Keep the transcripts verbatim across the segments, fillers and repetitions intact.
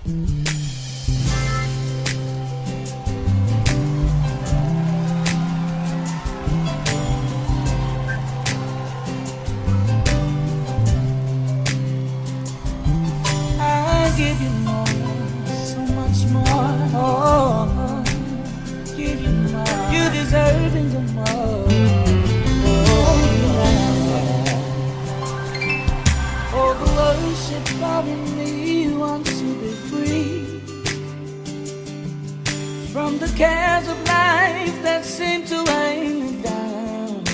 Give you more, so much more. Oh, give you more. You deserve it more. Oh, yeah. Oh, the worshiper in me wants to be free from the cares of life that seem to weigh me down.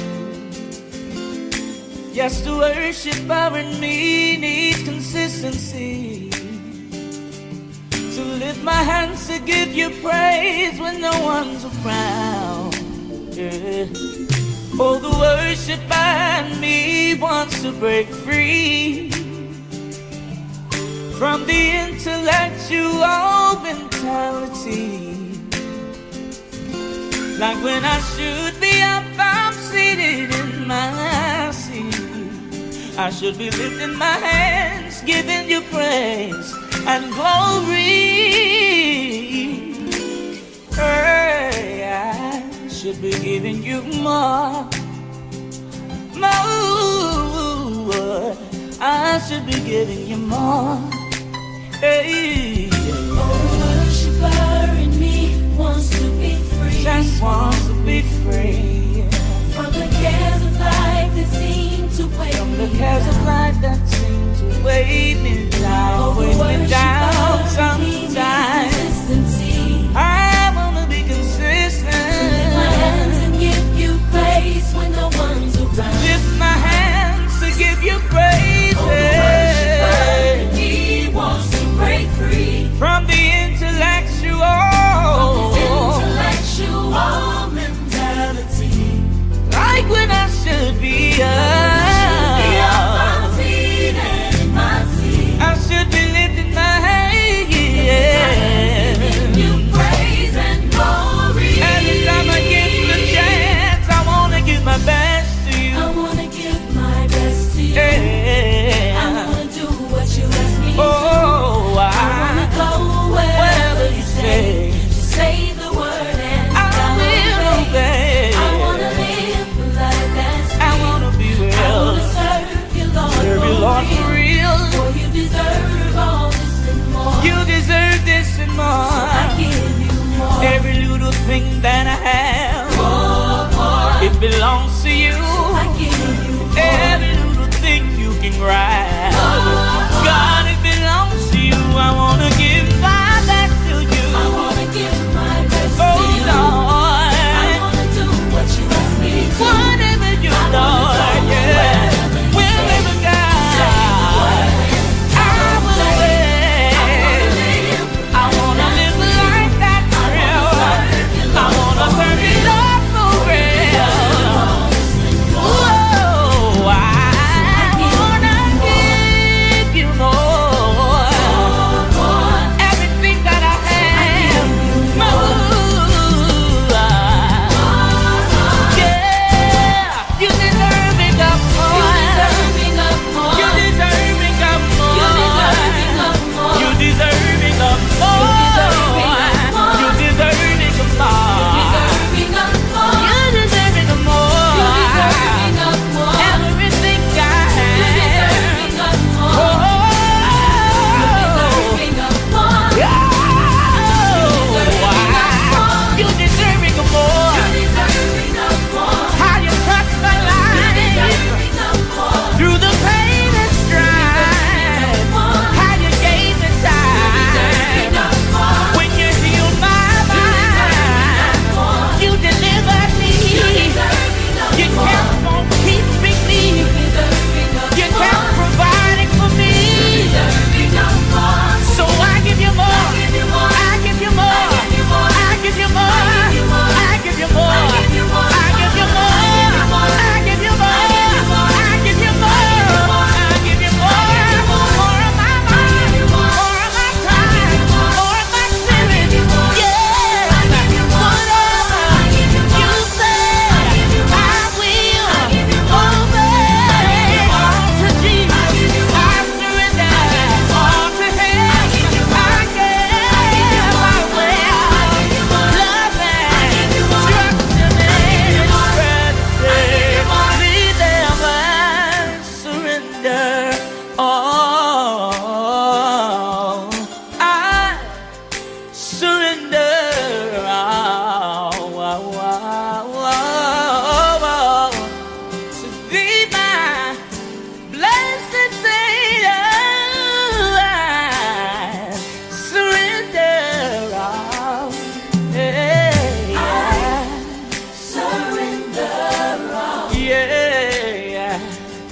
Yes, the worshiper in me needs consistency. To lift my hands to give you praise when no one's around. Yeah. Oh, the worshiper in me wants to break free from the intellectual mentality. Like when I should be up, I'm seated in my seat. I should be lifting my hands, giving you praise and glory. Hey, I should be giving you more, more. I should be giving you more. Hey, oh, the worshiper in me wants to be free. Just wants to be free from the cares of life that seem to weigh from me the cares down. of life that seem to weigh me down, Oh, weigh me worshiper down. in me needs Sometimes consistency. I wanna be consistent. To lift my hands and give you praise when no one's around. Lift my hands to give you praise. Oh, the worshiper in me wants to break free From the intellectual, from this intellectual mentality. like when I should be up.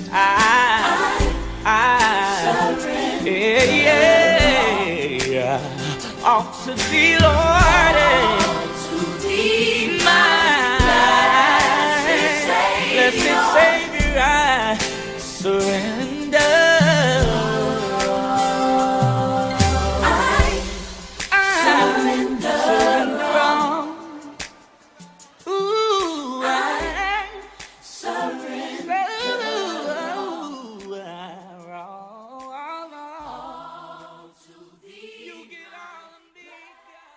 I, I, yeah, yeah, ought to be, Lord.